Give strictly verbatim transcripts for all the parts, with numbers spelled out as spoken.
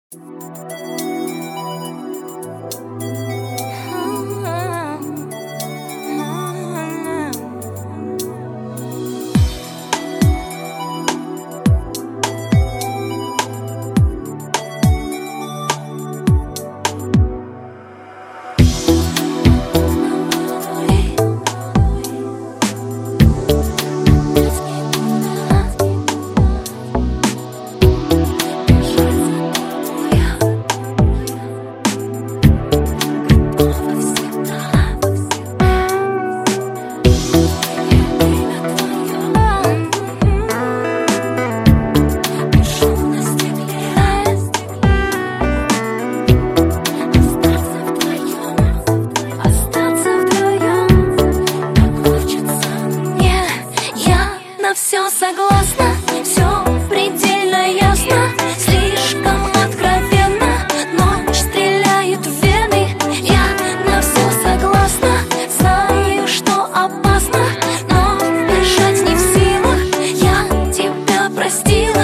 Все согласна, все предельно ясно, слишком откровенно, ночь стреляет в вены. Я на все согласна, знаю, что опасно, но бежать не в силах, я тебя простила.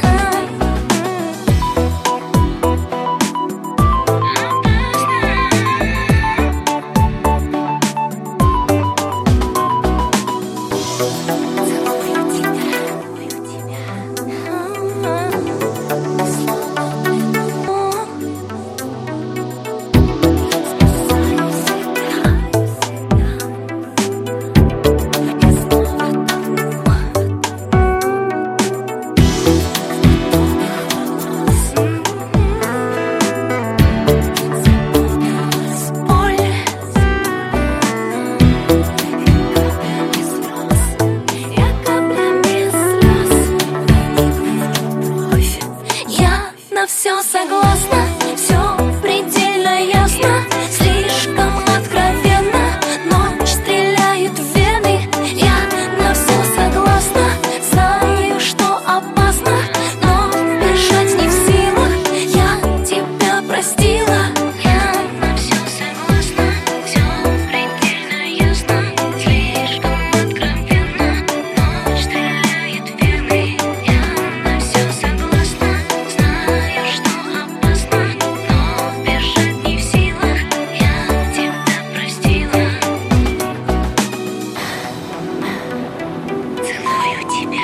Все согласна, все предельно ясно, слишком откровенно, ночь стреляет в вены. Я на все согласна, знаю, что опасно, но бежать не в силах, я тебя простила. Я на все согласна, все предельно ясно, слишком откровенно, ночь стреляет в вены. Я на все согласна, знаю, что опасно, но бежать не в силах, я тебя простила. Целую тебя.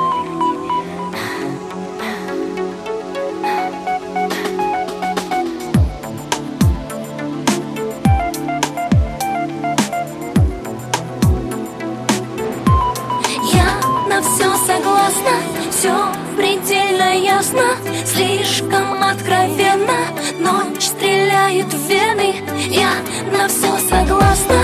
Я на все согласна, все предельно ясно, слишком откровенно, ночь стреляет в вены. Я на все согласна.